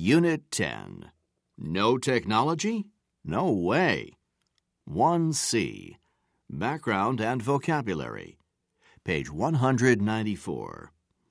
Unit 10. No technology? No way. 1C. Background and vocabulary. Page 194.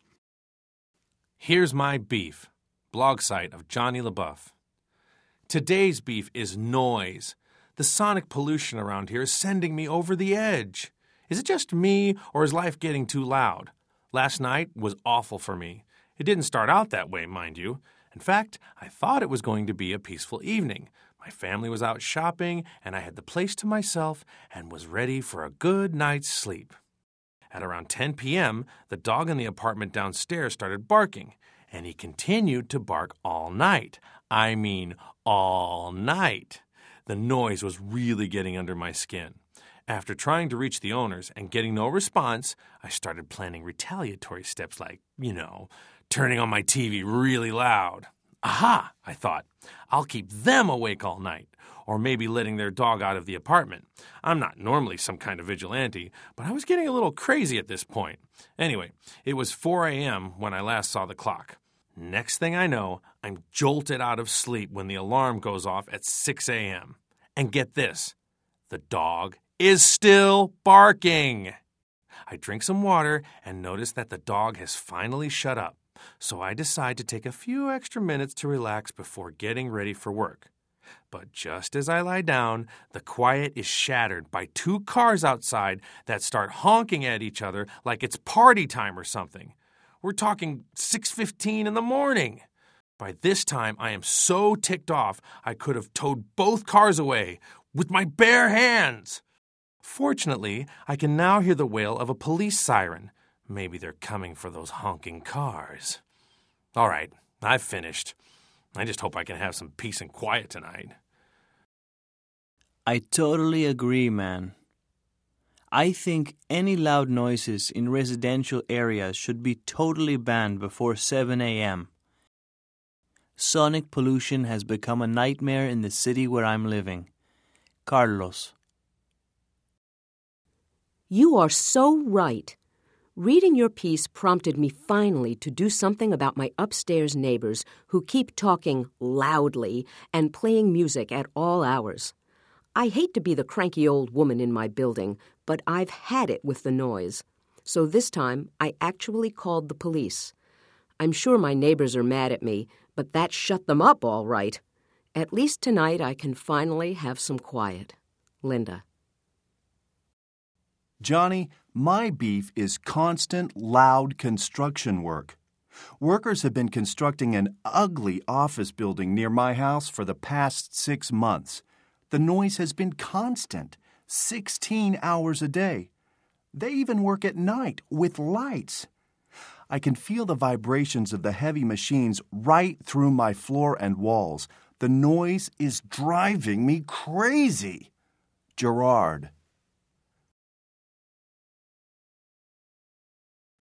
Here's My Beef, blog site of Johnny LaBeouf. Today's beef is noise. The sonic pollution around here is sending me over the edge. Is it just me, or is life getting too loud? Last night was awful for me. It didn't start out that way, mind you. In fact, I thought it was going to be a peaceful evening. My family was out shopping, and I had the place to myself and was ready for a good night's sleep. At around 10 p.m., the dog in the apartment downstairs started barking, and he continued to bark all night. I mean, all night. The noise was really getting under my skin. After trying to reach the owners and getting no response, I started planning retaliatory steps like, turning on my TV really loud. Aha, I thought. I'll keep them awake all night. Or maybe letting their dog out of the apartment. I'm not normally some kind of vigilante, but I was getting a little crazy at this point. Anyway, it was 4 a.m. when I last saw the clock. Next thing I know, I'm jolted out of sleep when the alarm goes off at 6 a.m. And get this, the dog is still barking. I drink some water and notice that the dog has finally shut up. So I decide to take a few extra minutes to relax before getting ready for work. But just as I lie down, the quiet is shattered by two cars outside that start honking at each other like it's party time or something. We're talking 6:15 in the morning. By this time, I am so ticked off, I could have towed both cars away with my bare hands. Fortunately, I can now hear the wail of a police siren. Maybe they're coming for those honking cars. All right, I've finished. I just hope I can have some peace and quiet tonight. I totally agree, man. I think any loud noises in residential areas should be totally banned before 7 a.m. Sonic pollution has become a nightmare in the city where I'm living. Carlos. You are so right. Reading your piece prompted me finally to do something about my upstairs neighbors who keep talking loudly and playing music at all hours. I hate to be the cranky old woman in my building, but I've had it with the noise. So this time, I actually called the police. I'm sure my neighbors are mad at me, but that shut them up all right. At least tonight I can finally have some quiet. Linda. Johnny, my beef is constant, loud construction work. Workers have been constructing an ugly office building near my house for the past 6 months. The noise has been constant, 16 hours a day. They even work at night with lights. I can feel the vibrations of the heavy machines right through my floor and walls. The noise is driving me crazy. Gerard.